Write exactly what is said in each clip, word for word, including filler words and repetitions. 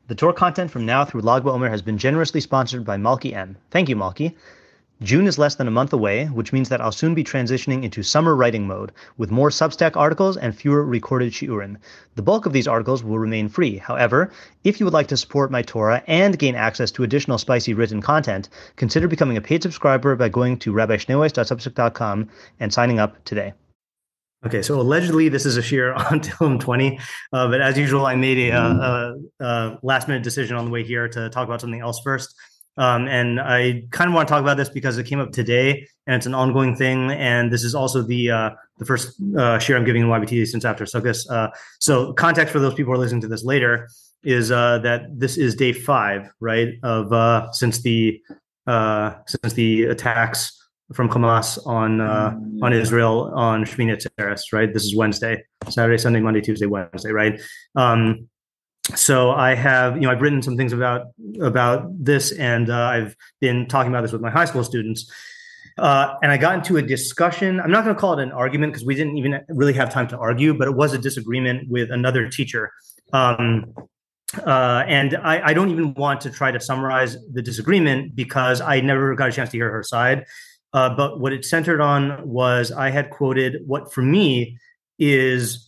The Torah content from now through Lag BaOmer has been generously sponsored by Malki M. Thank you, Malki. June is less than a month away, which means that I'll soon be transitioning into summer writing mode, with more Substack articles and fewer recorded shiurim. The bulk of these articles will remain free. However, if you would like to support my Torah and gain access to additional spicy written content, consider becoming a paid subscriber by going to rabbi schneeweiss dot substack dot com and signing up today. Okay, so allegedly this is a shiur on Tehillim twenty, uh, but as usual, I made a, a, a last-minute decision on the way here to talk about something else first. Um, and I kind of want to talk about this because it came up today, and it's an ongoing thing. And this is also the uh, the first uh, shiur I'm giving in Y B T since after Sukkot. Uh, so context for those people who are listening to this later is uh, that this is day five, right, of uh, since the uh, since the attacks from Hamas on uh, on Israel on Shmini Atzeres, right? This is Wednesday, Saturday, Sunday, Monday, Tuesday, Wednesday, right? Um, So I have, you know, I've written some things about about this, and uh, I've been talking about this with my high school students. Uh, and I got into a discussion. I'm not going to call it an argument because we didn't even really have time to argue, but it was a disagreement with another teacher. Um, uh, and I, I don't even want to try to summarize the disagreement because I never got a chance to hear her side. Uh, but what it centered on was I had quoted what for me is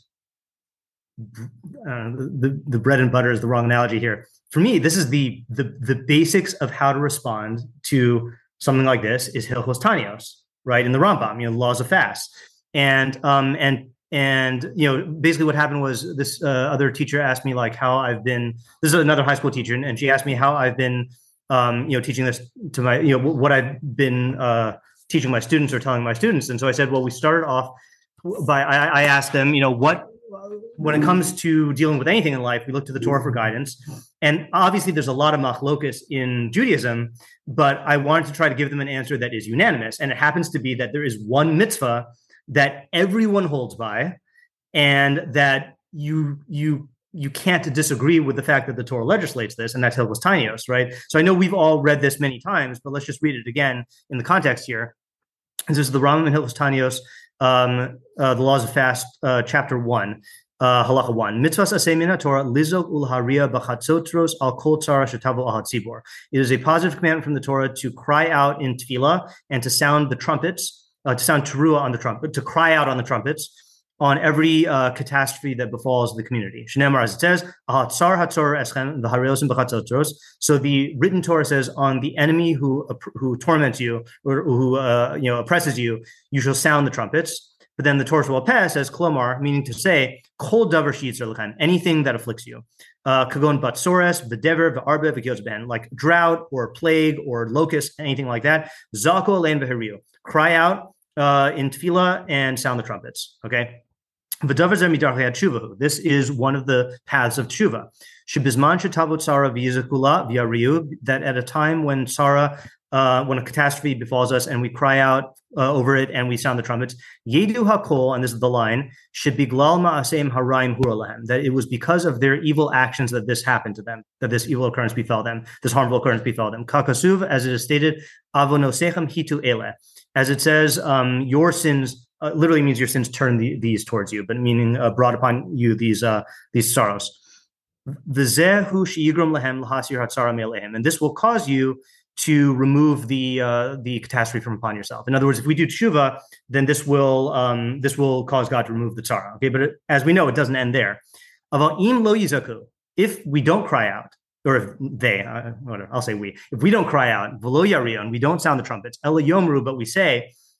Uh, the the bread and butter is the wrong analogy here. For me, this is the the the basics of how to respond to something like this is Hilchos Tanios, right? In the Rambam, you know, laws of fast, and um and and you know, basically what happened was this uh, other teacher asked me like how I've been. This is another high school teacher, and she asked me how I've been, um you know, teaching this to my, you know, what I've been uh teaching my students or telling my students. And so I said, well, we started off by I, I asked them, you know, what. When it comes to dealing with anything in life, we look to the Torah for guidance. And obviously, there's a lot of machlokus in Judaism, but I wanted to try to give them an answer that is unanimous. And it happens to be that there is one mitzvah that everyone holds by, and that you you you can't disagree with the fact that the Torah legislates this, and that's Hilchos Tanios, right? So I know we've all read this many times, but let's just read it again in the context here. This is the Rambam in Hilchos Tanios. Um, uh, the laws of fast, uh, chapter one, uh, halacha one. Mitzvahs aseh min haTorah lizok ulharia b'chatzotros al kol tzara shetavo al hatzibor. It is a positive commandment from the Torah to cry out in tefillah and to sound the trumpets, uh, to sound teruah on the trumpet, to cry out on the trumpets on every uh, catastrophe that befalls the community. Shneimar, as it says, ahatzar hatzor eschem v'hareosim b'chatzotros. So the written Torah says, on the enemy who who torments you or who uh, you know oppresses you, you shall sound the trumpets. But then the Torah Sheba'al says, klomar, meaning to say, kol davar she'yitzar lechem, anything that afflicts you. Uh, kagon batsores, v'dever, v'arbe, v'kiyotz ben, like drought or plague or locust, anything like that. Zako alein v'heriu, cry out uh, in tefillah and sound the trumpets. Okay. This is one of the paths of tshuva. That at a time when Sarah, uh, when a catastrophe befalls us and we cry out uh, over it and we sound the trumpets, Yedu hakol, and this is the line, shebiglal ma'aseim haraim huralahem, that it was because of their evil actions that this happened to them, that this evil occurrence befell them, this harmful occurrence befell them. Kakasuv, as it is stated, avonosechem hitu ele, as it says, um, your sins. Uh, literally means your sins turn the, these towards you, but meaning uh, brought upon you these uh, these sorrows. And this will cause you to remove the uh, the catastrophe from upon yourself. In other words, if we do tshuva, then this will um, this will cause God to remove the tzara. Okay, but it, as we know, it doesn't end there. If we don't cry out, or if they, uh, whatever, I'll say we, if we don't cry out, and we don't sound the trumpets, but we say,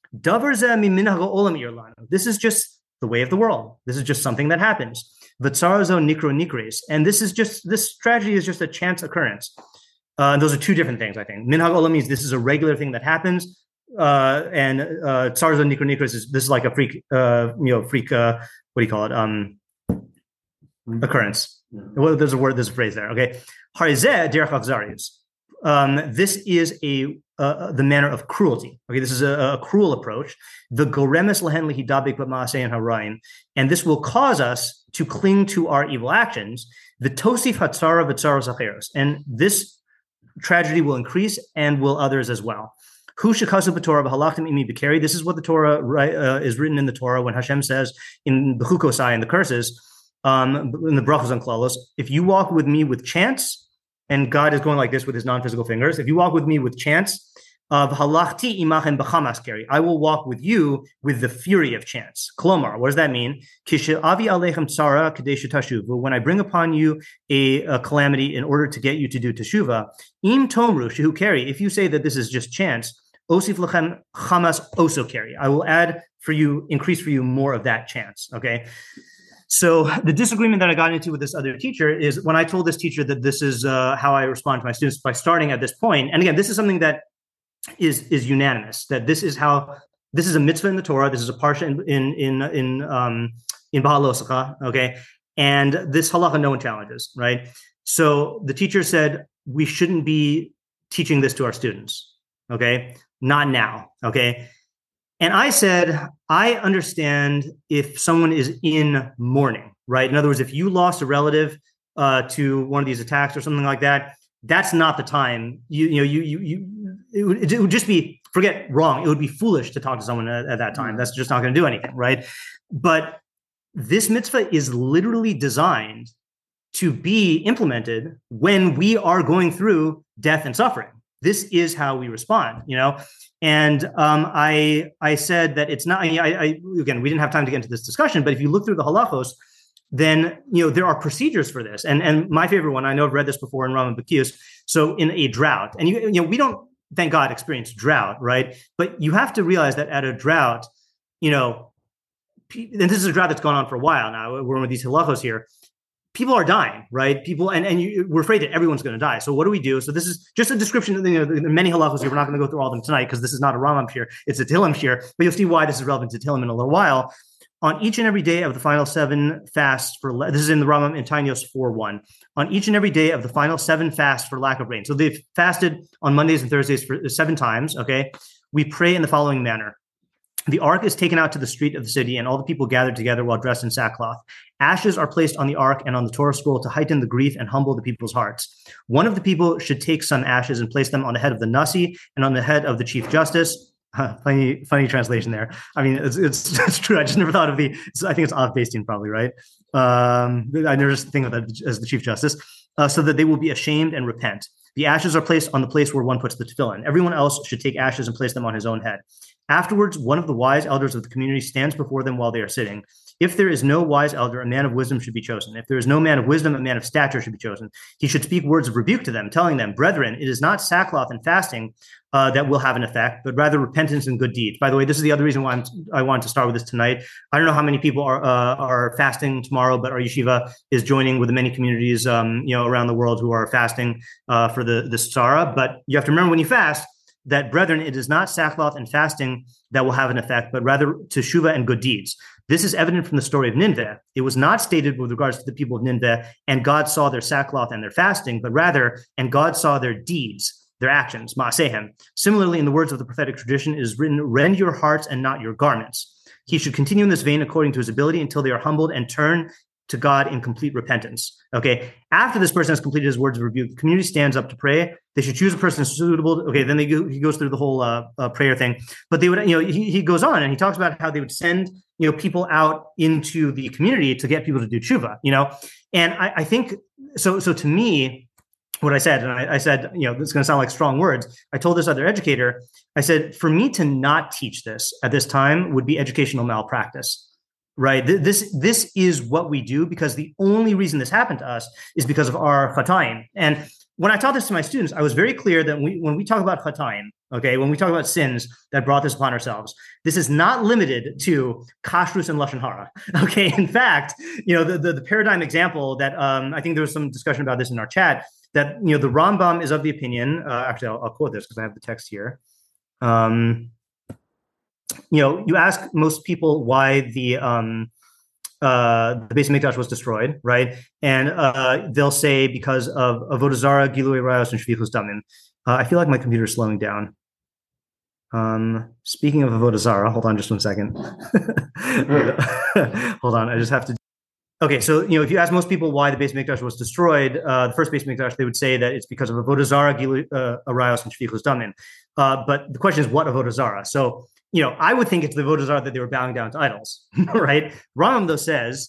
this is just the way of the world. This is just something that happens. And this is just, this tragedy is just a chance occurrence. Uh, those are two different things, I think. Minhag olam means this is a regular thing that happens. Uh, and tzarozo nikro nikris is, this is like a freak, uh, you know, freak, uh, what do you call it? Um, occurrence. Well, there's a word, there's a phrase there. Okay. Harizeh derech achzarius. Um, this is a uh, the manner of cruelty. Okay, this is a, a cruel approach. The goremes lehen lehidabik b'maasein harayim, and this will cause us to cling to our evil actions. The tosif hatzara v'tzaros acheros, and this tragedy will increase and will others as well. Hu shekasu b'Torah v'halachtim imi b'keri. This is what the Torah uh, is written in the Torah when Hashem says in b'chukosai in the curses, um, in the brachos and klalos, if you walk with me with chants, and God is going like this with his non-physical fingers. If you walk with me with chants of halachti imachem b'chamas keri, I will walk with you with the fury of chants. Klomar, what does that mean? Kishe'avi aleichem tzara kadei shetashuvu, when I bring upon you a, a calamity in order to get you to do teshuvah, im tomru shehu keri, if you say that this is just chants, osif lechem chamas oso keri, I will add for you, increase for you more of that chance, okay? So the disagreement that I got into with this other teacher is when I told this teacher that this is uh, how I respond to my students by starting at this point. And again, this is something that is is unanimous, that this is how, this is a mitzvah in the Torah, this is a parsha in in in in, um, in Bahal Osaka, okay? And this halacha no one challenges, right? So the teacher said, we shouldn't be teaching this to our students, okay? Not now, okay? And I said, I understand if someone is in mourning, right? In other words, if you lost a relative uh, to one of these attacks or something like that, that's not the time. You, you know, you, you, you it, would, it would just be, forget wrong. It would be foolish to talk to someone at, at that time. That's just not going to do anything, right? But this mitzvah is literally designed to be implemented when we are going through death and suffering. This is how we respond, you know? And um, I I said that it's not, I, I, again, we didn't have time to get into this discussion, but if you look through the halachos, then, you know, there are procedures for this. And and my favorite one, I know I've read this before in Rambam Bekios. So in a drought, and you, you know, we don't, thank God, experience drought, right? But you have to realize that at a drought, you know, and this is a drought that's gone on for a while now, we're with these halachos here, people are dying, right? People, and, and you, we're afraid that everyone's going to die. So what do we do? So this is just a description of the, you know, the many halachos here. We're not going to go through all of them tonight because this is not a Rambam shir, it's a Tehillim shir, but you'll see why this is relevant to Tehillim in a little while. On each and every day of the final seven fasts for, this is in the Rambam in Tanios four one, on each and every day of the final seven fasts for lack of rain. So they've fasted on Mondays and Thursdays for seven times, okay? We pray in the following manner. The ark is taken out to the street of the city, and all the people gathered together while dressed in sackcloth. Ashes are placed on the ark and on the Torah scroll to heighten the grief and humble the people's hearts. One of the people should take some ashes and place them on the head of the Nasi and on the head of the Chief Justice. Huh, funny, funny translation there. I mean, it's, it's, it's true. I just never thought of the, I think it's Av Bastin probably, right? Um, I never just think of that as the Chief Justice, uh, so that they will be ashamed and repent. The ashes are placed on the place where one puts the tefillin. Everyone else should take ashes and place them on his own head. Afterwards, one of the wise elders of the community stands before them while they are sitting. If there is no wise elder, a man of wisdom should be chosen. If there is no man of wisdom, a man of stature should be chosen. He should speak words of rebuke to them, telling them, brethren, it is not sackcloth and fasting uh, that will have an effect, but rather repentance and good deeds. By the way, this is the other reason why I'm, I wanted to start with this tonight. I don't know how many people are uh, are fasting tomorrow, but our yeshiva is joining with the many communities um, you know, around the world who are fasting uh, for the, the Tzara. But you have to remember when you fast, that, brethren, it is not sackcloth and fasting that will have an effect, but rather teshuvah and good deeds. This is evident from the story of Nineveh. It was not stated with regards to the people of Nineveh, and God saw their sackcloth and their fasting, but rather, and God saw their deeds, their actions, ma'asehem. Similarly, in the words of the prophetic tradition, it is written, rend your hearts and not your garments. He should continue in this vein according to his ability until they are humbled and turn to God in complete repentance. Okay. After this person has completed his words of rebuke, the community stands up to pray. They should choose a person suitable. Okay. Then they go, he goes through the whole uh, uh, prayer thing, but they would, you know, he, he goes on and he talks about how they would send, you know, people out into the community to get people to do tshuva, you know? And I, I think, so, so to me, what I said, and I, I said, you know, this is going to sound like strong words. I told this other educator, I said, for me to not teach this at this time would be educational malpractice. Right. This this is what we do because the only reason this happened to us is because of our chatayim. And when I taught this to my students, I was very clear that we, when we talk about chatayim, okay, when we talk about sins that brought this upon ourselves, this is not limited to kashrus and lashon hara. Okay. In fact, you know, the, the, the paradigm example that um, I think there was some discussion about this in our chat, that, you know, the Rambam is of the opinion, uh, actually, I'll, I'll quote this because I have the text here. Um, You know, you ask most people why the um, uh, the Beis Hamikdash was destroyed, right? And uh, they'll say because of Avodah Zarah, Gilui Arayos, and Shvichus Damim. Uh, I feel like my computer is slowing down. Um, speaking of Avodah Zarah, hold on just one second. Hold on, I just have to. Okay, so, you know, if you ask most people why the Beis Hamikdash was destroyed, uh, the first Beis Hamikdash, they would say that it's because of Avodah Zarah, Gilui uh, Arayos, and Shvichus Damim. Uh, but the question is, what Avodah Zarah? So, you know, I would think it's the Avodah Zarah that they were bowing down to idols, right? Rambam, though, says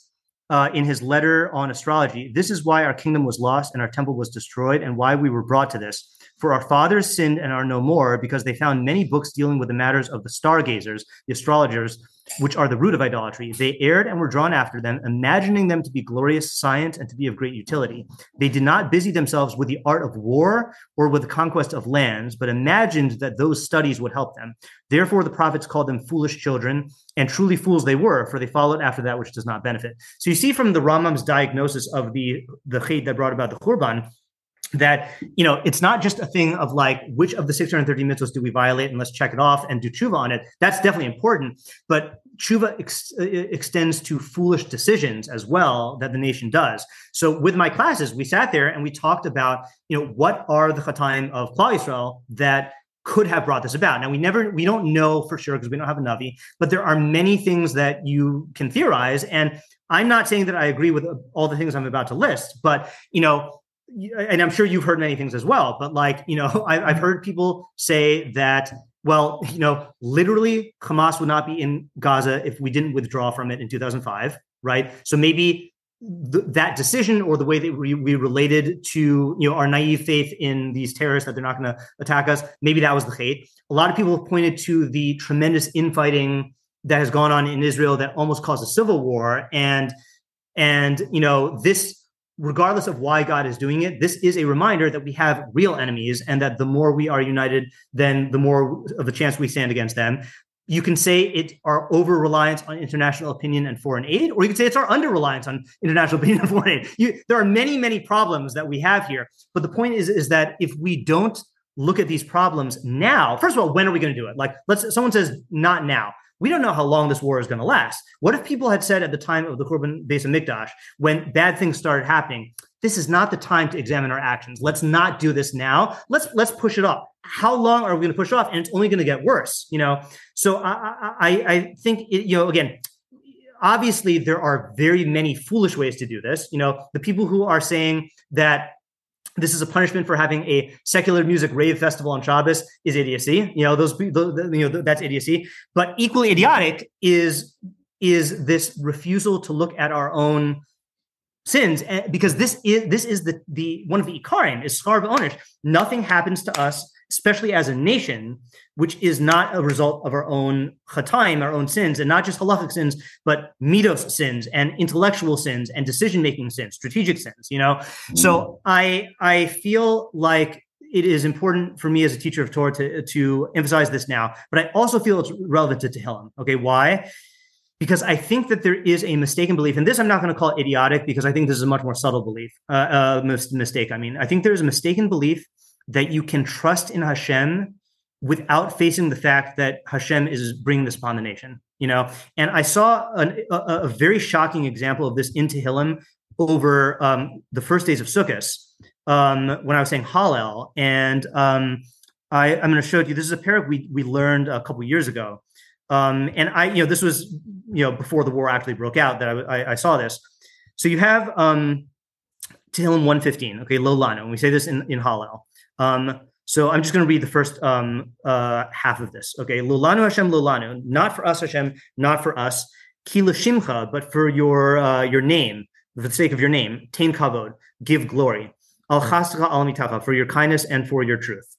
uh, in his letter on astrology, this is why our kingdom was lost and our temple was destroyed and why we were brought to this. For our fathers sinned and are no more because they found many books dealing with the matters of the stargazers, the astrologers, which are the root of idolatry. They erred and were drawn after them, imagining them to be glorious science and to be of great utility. They did not busy themselves with the art of war or with the conquest of lands, but imagined that those studies would help them. Therefore, the prophets called them foolish children, and truly fools they were, for they followed after that which does not benefit. So you see from the Rambam's diagnosis of the, the chait that brought about the Khurban, that, you know, it's not just a thing of like, which of the six hundred thirty mitzvahs do we violate and let's check it off and do tshuva on it. That's definitely important. But tshuva ex- extends to foolish decisions as well that the nation does. So with my classes, we sat there and we talked about, you know, what are the chataim of Klal Yisrael that could have brought this about. Now, we never, we don't know for sure because we don't have a Navi, but there are many things that you can theorize. And I'm not saying that I agree with all the things I'm about to list, but, you know, and I'm sure you've heard many things as well, but like, you know, I, I've heard people say that, well, you know, literally Hamas would not be in Gaza if we didn't withdraw from it in two thousand five, right? So maybe th- that decision or the way that we, we related to, you know, our naive faith in these terrorists that they're not going to attack us, maybe that was the chait. A lot of people have pointed to the tremendous infighting that has gone on in Israel that almost caused a civil war. And, and, you know, this, regardless of why God is doing it, this is a reminder that we have real enemies and that the more we are united, then the more of a chance we stand against them. You can say it our over-reliance on international opinion and foreign aid, or you can say it's our under-reliance on international opinion and foreign aid. You, there are many, many problems that we have here. But the point is, is that if we don't look at these problems now, first of all, when are we going to do it? Like, let's someone says not now. We don't know how long this war is going to last. What if people had said at the time of the Khurban Beis HaMikdash, when bad things started happening, this is not the time to examine our actions. Let's not do this now. Let's let's push it off. How long are we going to push it off? And it's only going to get worse, you know? So I, I, I think, it, you know, again, obviously there are very many foolish ways to do this. You know, the people who are saying that this is a punishment for having a secular music rave festival on Shabbos is idiocy. You know, those, the, you know, that's idiocy. But equally idiotic is is this refusal to look at our own sins, because this is this is the the one of the ikarim is schar v'onish. Nothing happens to us, especially as a nation, which is not a result of our own chataim, our own sins, and not just halachic sins, but midos sins and intellectual sins and decision-making sins, strategic sins, you know? Mm. So I I feel like it is important for me as a teacher of Torah to, to emphasize this now, but I also feel it's relevant to Tehillim. Okay, why? Because I think that there is a mistaken belief, and this I'm not going to call idiotic because I think this is a much more subtle belief, uh, uh, mis- mistake. I mean, I think there's a mistaken belief that you can trust in Hashem without facing the fact that Hashem is bringing this upon the nation, you know? And I saw an, a, a very shocking example of this in Tehillim over um, the first days of Sukkot um, when I was saying Hallel. And um, I, I'm going to show it to you. This is a parak we we learned a couple years ago. Um, and I, you know, this was, you know, before the war actually broke out that I, I, I saw this. So you have um, Tehillim one fifteen, okay, Lo Lanu, and we say this in, in Hallel. Um, so I'm just going to read the first um, uh, half of this. Okay, Lo Lanu Hashem Lo Lanu, not for us Hashem, not for us, Ki L'Shimcha, but for your uh, your name, for the sake of your name, Tein Kavod, give glory, Al Chasacha Al Mitacha, for your kindness and for your truth.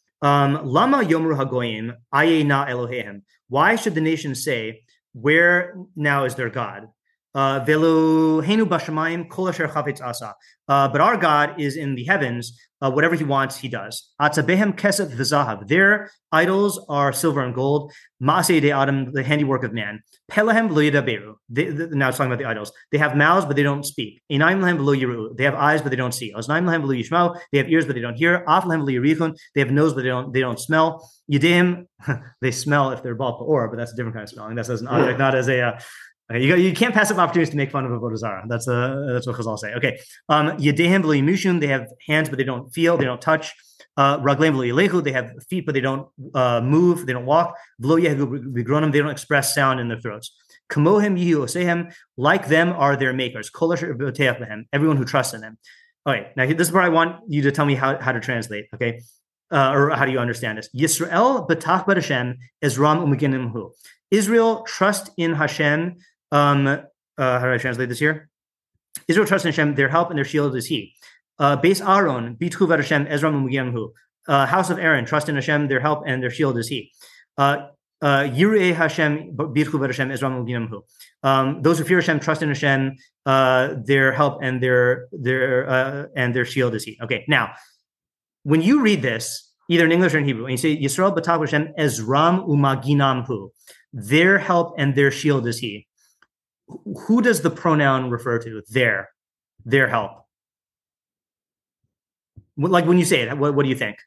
Um, Lama Yomru Hagoyim Aye Na Eloheim. Why should the nations say, where now is their God? Uh, Velohenu Bashamayim Kol Asher Chafetz Asa. Uh, but our God is in the heavens. Uh, whatever he wants, he does. Atzabehem Kesef V'Zahav. Their idols are silver and gold. Maaseh de Adam, the handiwork of man. Pelahem V'Lo Yedaberu. Now it's talking about the idols. They have mouths, but they don't speak. Einayim Lahem V'Lo Yiru. They have eyes, but they don't see. Oznaim Lahem V'Lo Yishmau. They have ears, but they don't hear. Af Lahem V'Lo Yirichun. They have nose, but they don't they don't smell. Yedeim, they smell if they're bal pa'or, but that's a different kind of smelling. That's as an object, not as a. Uh, Okay, you, you can't pass up opportunities to make fun of Avodah Zarah. That's uh, that's what Chazal say. Okay, um, Yedehem v'lo yimushun. They have hands, but they don't feel. They don't touch. Uh, Ragleim v'lo yelechu. They have feet, but they don't uh, move. They don't walk. V'lo yehu b'gronim. They don't express sound in their throats. Kamohem yihu osehem. Like them are their makers. Kol asher b'oteach behem. Everyone who trusts in them. All right, now this is where I want you to tell me how, how to translate. Okay, uh, or how do you understand this? Yisrael b'tach b'Hashem Hashem ezram u'meginimhu. Israel trust in Hashem. Um, uh, how do I translate this here? Israel trusts in Hashem, their help and their shield is He. Uh, Base Aaron, Bitchuv Hashem, Ezra Mugiamhu. Uh, House of Aaron, trust in Hashem, their help and their shield is He. Uh, uh, Yirei Hashem, Bitchuv Hashem, Ezra Mugiamhu. Um, those who fear Hashem, trust in Hashem, uh, their help and their their uh, and their shield is He. Okay, now when you read this, either in English or in Hebrew, and you say Yisrael B'Tav Hashem, Ezram Umaginamhu, their help and their shield is He. Who does the pronoun refer to? Their, their help. Like when you say it, what, what do you think?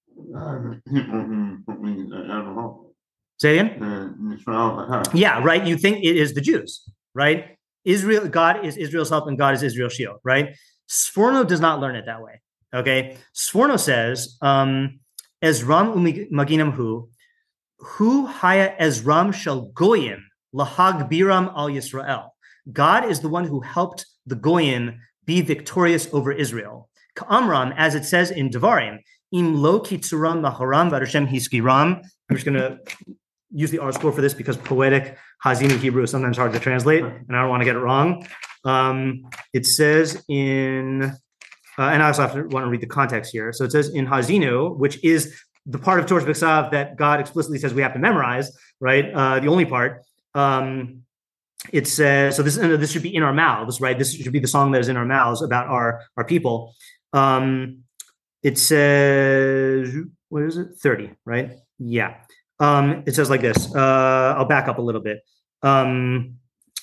Say again? Yeah, right. You think it is the Jews, right? Israel, God is Israel's help and God is Israel's shield, right? Sforno does not learn it that way. Okay. Sforno says, um, Ezram umaginam hu, hu haya Ezram shel goyim lahag biram al Yisrael. God is the one who helped the goyim be victorious over Israel. Ka'amram, as it says in Devarim, im lo kitzuram maharam v'Hashem hiskiram. I'm just going to use the R score for this because poetic Hazinu Hebrew is sometimes hard to translate, and I don't want to get it wrong. Um, it says in, uh, and I also have to want to read the context here. So it says in Hazinu, which is the part of Torah B'Ksav that God explicitly says we have to memorize, right? Uh, the only part. Um, it says, so this, this should be in our mouths, right? This should be the song that is in our mouths about our, our people. Um, it says, what is it? thirty, right? Yeah. Um, it says like this. Uh, I'll back up a little bit. Um,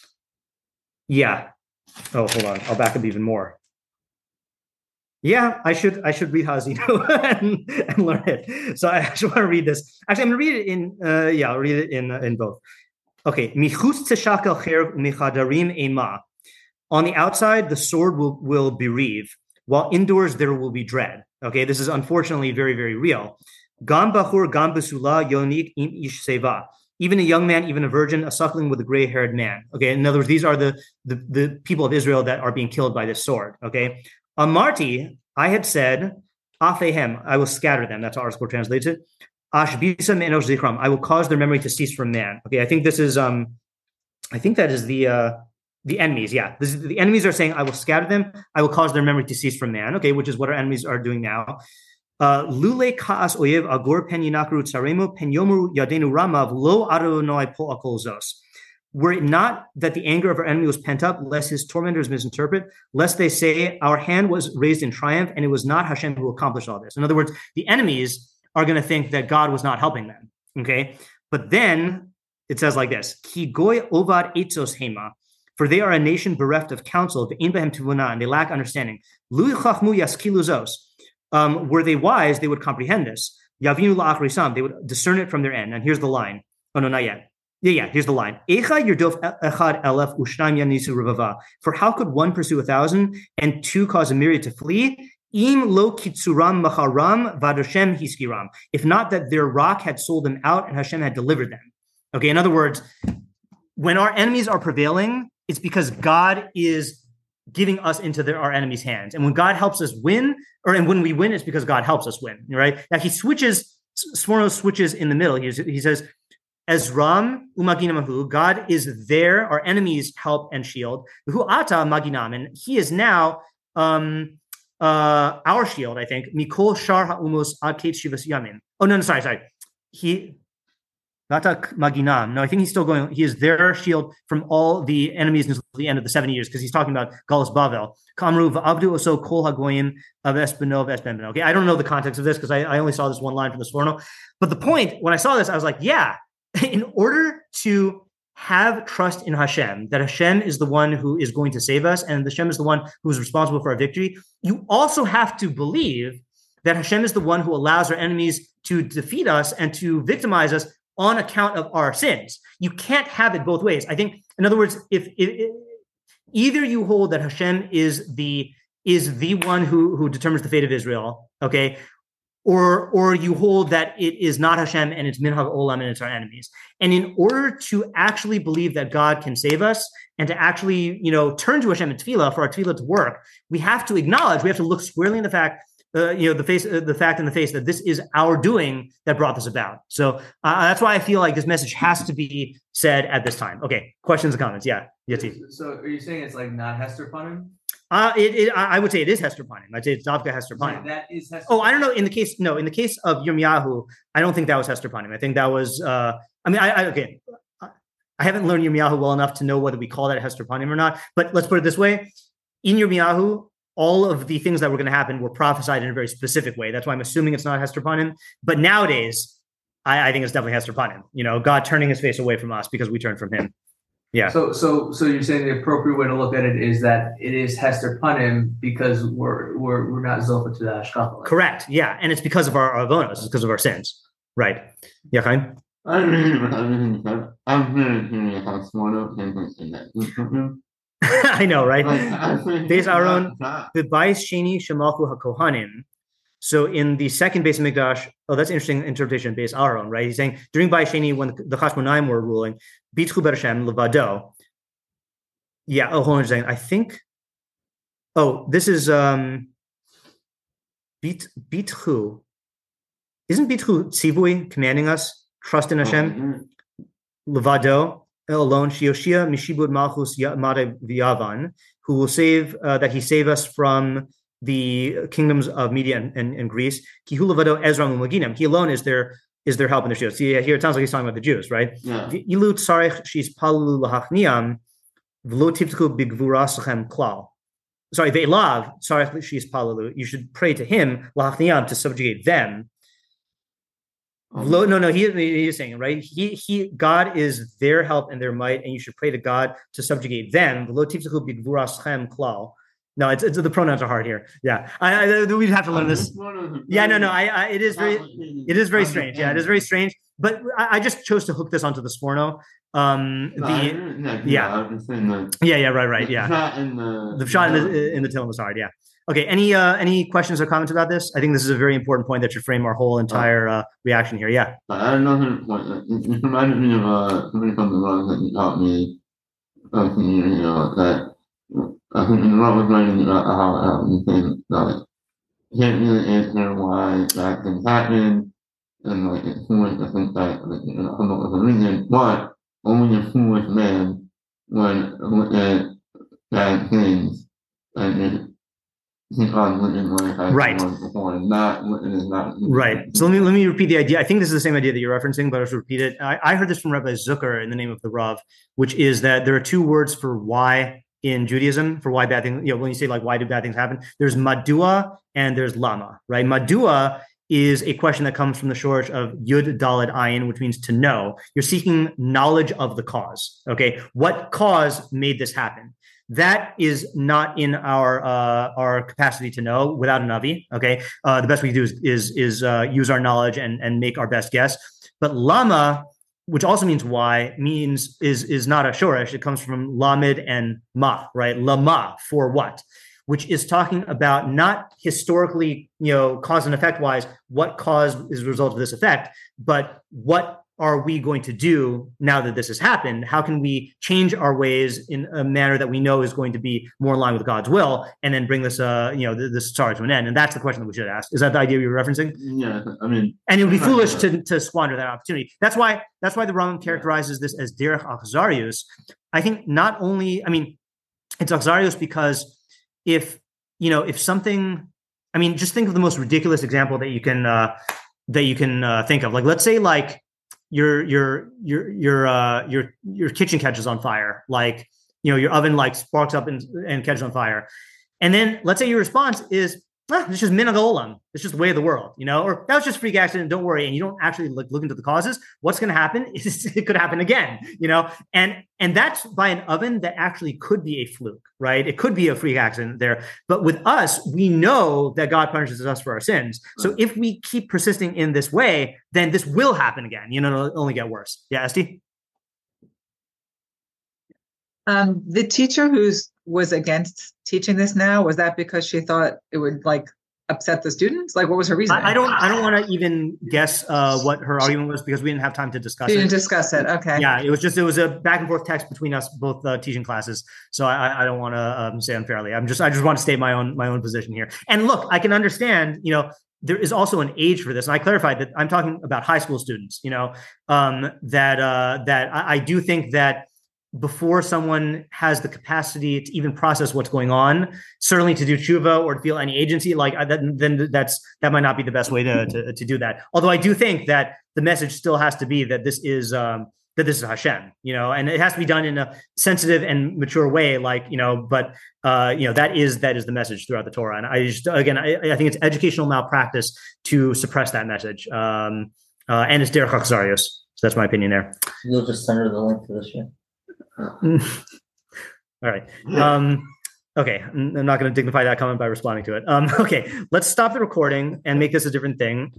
yeah. Oh, hold on. I'll back up even more. Yeah, I should I should read Hazinu and, and learn it. So I actually want to read this. Actually, I'm going to read it in. Uh, yeah, I'll read it in uh, in both. Okay. Michutz teshakel cherv michadarim ema. On the outside, the sword will will bereave, while indoors there will be dread. Okay, this is unfortunately very very real. Gam bachur gam besula yonik im ish seva. Even a young man, even a virgin, a suckling with a gray-haired man. Okay, in other words, these are the, the, the people of Israel that are being killed by this sword. Okay, Amarti, I had said, Afehem, I will scatter them. That's how our score translates it. Ashbisam enosh zikram, I will cause their memory to cease from man. Okay, I think this is, um, I think that is the uh, the enemies. Yeah, this is, the enemies are saying, I will scatter them. I will cause their memory to cease from man. Okay, which is what our enemies are doing now. Lule kaas oyev agor pen yinakru tsaremu pen yomu yadenu ramav lo adonai po akolzos. Were it not that the anger of our enemy was pent up, lest his tormentors misinterpret, lest they say our hand was raised in triumph and it was not Hashem who accomplished all this. In other words, the enemies are going to think that God was not helping them. Okay, but then it says like this: Ki goy ovad etzos hema, for they are a nation bereft of counsel, ve'in behem tuvuna, and they lack understanding. Lui chachmu yaskilu zos. Um, were they wise, they would comprehend this. Yavinu la'achrisam, they would discern it from their end. And here's the line. Oh, no, not yet. Yeah, yeah, here's the line. Echa yirdof echad elef ushnaim yanisu revava. For how could one pursue a thousand and two cause a myriad to flee? Im lo kitsuram macharam vadoshem hiskiram. If not that their rock had sold them out and Hashem had delivered them. Okay, in other words, when our enemies are prevailing, it's because God is giving us into their, our enemies' hands. And when God helps us win, or and when we win, it's because God helps us win, right? Now he switches, Sforno switches in the middle. He, he says, Ezram umaginamahu, God is there, our enemies' help and shield. Hu ata maginam, and he is now um, uh, our shield, I think. Mikol shar ha'umos ad ket shivas yamin. Oh, no, no, sorry, sorry. He, Vatak Maginam. No, I think he's still going. He is their shield from all the enemies until the end of the seventy years, because he's talking about Galus Bavel. Kamru v'abdu oso kol hagoyim of esbeno v'esbenbeno. Okay, I don't know the context of this because I, I only saw this one line from the Sforno. But the point, when I saw this, I was like, yeah, in order to have trust in Hashem, that Hashem is the one who is going to save us, and Hashem is the one who is responsible for our victory, you also have to believe that Hashem is the one who allows our enemies to defeat us and to victimize us on account of our sins. You can't have it both ways. I think, in other words, if, if, if either you hold that Hashem is the is the one who, who determines the fate of Israel, okay, or or you hold that it is not Hashem and it's Minhag Olam and it's our enemies. And in order to actually believe that God can save us and to actually, you know, turn to Hashem and tefillah for our tefillah to work, we have to acknowledge, we have to look squarely in the fact uh, you know, the face, uh, the fact in the face that this is our doing that brought this about. So uh, that's why I feel like this message has to be said at this time. Okay, questions and comments? Yeah, Yeti. So are you saying it's like not Hester Punim? Uh, it, it, I would say it is Hester Punim. I'd say it's Davka Hester Punim. That is Hester. Oh, I don't know. In the case, no, in the case of Yirmiyahu, I don't think that was Hester Punim. I think that was. Uh, I mean, I, I okay. I haven't learned Yirmiyahu well enough to know whether we call that Hester Punim or not. But let's put it this way: in Yirmiyahu, all of the things that were going to happen were prophesied in a very specific way. That's why I'm assuming it's not Hester Punim. But nowadays, I, I think it's definitely Hester Punim. You know, God turning His face away from us because we turned from Him. Yeah. So, so, so you're saying the appropriate way to look at it is that it is Hester Punim because we're we're we're not Zofa to the Hashkafa. Correct. Yeah, and it's because of our avonos. It's because of our sins. Right. Yeah, Chaim? I know, right? Beis Aaron, the Bais Sheni Shemalchu HaKohanim. So in the second Beis Hamikdash, oh, that's interesting interpretation. Beis Aaron, right? He's saying during Bais Sheni when the Chashmonaim were ruling, Bitchu Ber Hashem Levado. Yeah. Oh, hold on a second. I think. Oh, this is um. Bit Bitchu. Isn't Bitchu Tzivui commanding us trust in Hashem? Levado alone, Shioshia Mishibud Malchus Made V'Yavan, who will save uh, that he save us from the kingdoms of Media and, and, and Greece. Kihu Levado Ezra Mumaginam. He alone is their is their help in their shield. See here, it sounds like he's talking about the Jews, right? Ilu Tzarech Shis Palu Lahachniam V'Lo Tivtku Bigvurasachem Klal. Sorry, Ve'elav Tzarech Shis Palu. You should pray to him Lahachniam to subjugate them. Um, no, no, he, he is saying, right? He, he, God is their help and their might, and you should pray to God to subjugate them. No, it's, it's the pronouns are hard here. Yeah, I, I we'd have to learn this. Yeah, no, no, I, I it is very, it is very strange. Yeah, it is very strange. But I, I just chose to hook this onto the Sforno. Um, the yeah, yeah, yeah, right, right, yeah. The shot in the in the Tillim was hard. Yeah. Okay, any uh, any questions or comments about this? I think this is a very important point that should frame our whole entire uh, reaction here. Yeah. I had another point. It reminded me of uh, something from the Ron that you taught me a few years ago. That I think the Ron was writing about how um, you think that you can't really answer why bad things happen, and like it's foolish to think that like, you know, come up with a reason, but only a foolish man would look at bad things and it, Right. Not, not, right. So let me let me repeat the idea. I think this is the same idea that you're referencing, but I'll just repeat it. I, I heard this from Rabbi Zucker in the name of the Rav, which is that there are two words for why in Judaism, for why bad things, you know, when you say like why do bad things happen, there's madua and there's lama, right? Madua is a question that comes from the shorsh of yud daled ayin, which means to know. You're seeking knowledge of the cause. Okay, what cause made this happen? That is not in our uh, our capacity to know without a navi. Okay, uh, the best we can do is is, is uh, use our knowledge and and make our best guess. But lama, which also means why, means is is not a shoresh. It comes from lamed and ma, right? Lama, for what? Which is talking about not historically, you know, cause and effect wise, what cause is a result of this effect, but what are we going to do now that this has happened? How can we change our ways in a manner that we know is going to be more in line with God's will, and then bring this, uh, you know, this sorrow to an end? And that's the question that we should ask. Is that the idea you were referencing? Yeah, I mean, and it would be foolish to, to squander that opportunity. That's why that's why the Rambam characterizes this as derech achzarius. I think not only, I mean, it's achzarius because if you know, if something, I mean, just think of the most ridiculous example that you can uh, that you can uh, think of. Like, let's say, like. your your your your uh your your kitchen catches on fire, like, you know, your oven like sparks up and, and catches on fire, and then let's say your response is, ah, it's just minhag olam, it's just the way of the world, you know, or that was just a freak accident, don't worry, and you don't actually look, look into the causes. What's going to happen is it could happen again, you know, and and that's by an oven that actually could be a fluke, right? It could be a freak accident there, but with us, we know that God punishes us for our sins. So if we keep persisting in this way, then this will happen again, you know, it'll only get worse. Yeah, Esty? Um, the teacher who's was against teaching this now, was that because she thought it would like upset the students? Like, what was her reason? I, I don't. I don't want to even guess uh, what her argument was because we didn't have time to discuss you it. didn't discuss it. Okay. Yeah, it was just it was a back and forth text between us both uh, teaching classes. So I, I don't want to um, say unfairly. I'm just I just want to state my own my own position here. And look, I can understand. You know, there is also an age for this, and I clarified that I'm talking about high school students. You know, um, that uh, that I, I do think that before someone has the capacity to even process what's going on, certainly to do tshuva or to feel any agency, like that, then that's that might not be the best way to, to to do that. Although I do think that the message still has to be that this is um, that this is Hashem, you know, and it has to be done in a sensitive and mature way, like you know. But uh, you know that is that is the message throughout the Torah, and I just again I, I think it's educational malpractice to suppress that message, um, uh, and it's derech achzarius. So that's my opinion there. You'll just send her the link to this year. All right. Um, okay. I'm not going to dignify that comment by responding to it. Um, okay. Let's stop the recording and make this a different thing.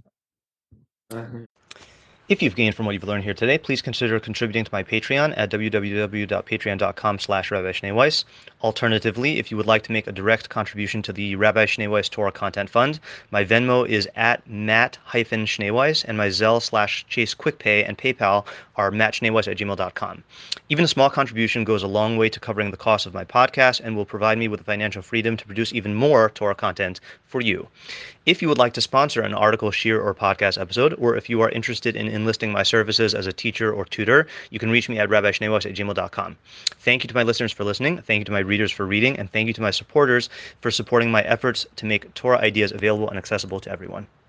If you've gained from what you've learned here today, please consider contributing to my Patreon at www.patreon.com slash Rabbi Shnei Weiss. Alternatively, if you would like to make a direct contribution to the Rabbi Shnei Weiss Torah Content Fund, my Venmo is at Matt-Shnei Weiss, and my Zelle slash Chase QuickPay and PayPal are mattschneeweiss at gmail dot com. Even a small contribution goes a long way to covering the cost of my podcast and will provide me with the financial freedom to produce even more Torah content for you. If you would like to sponsor an article, shir, or podcast episode, or if you are interested in enlisting my services as a teacher or tutor, you can reach me at rabbi shnei weiss at gmail dot com. Thank you to my listeners for listening, thank you to my readers for reading, and thank you to my supporters for supporting my efforts to make Torah ideas available and accessible to everyone.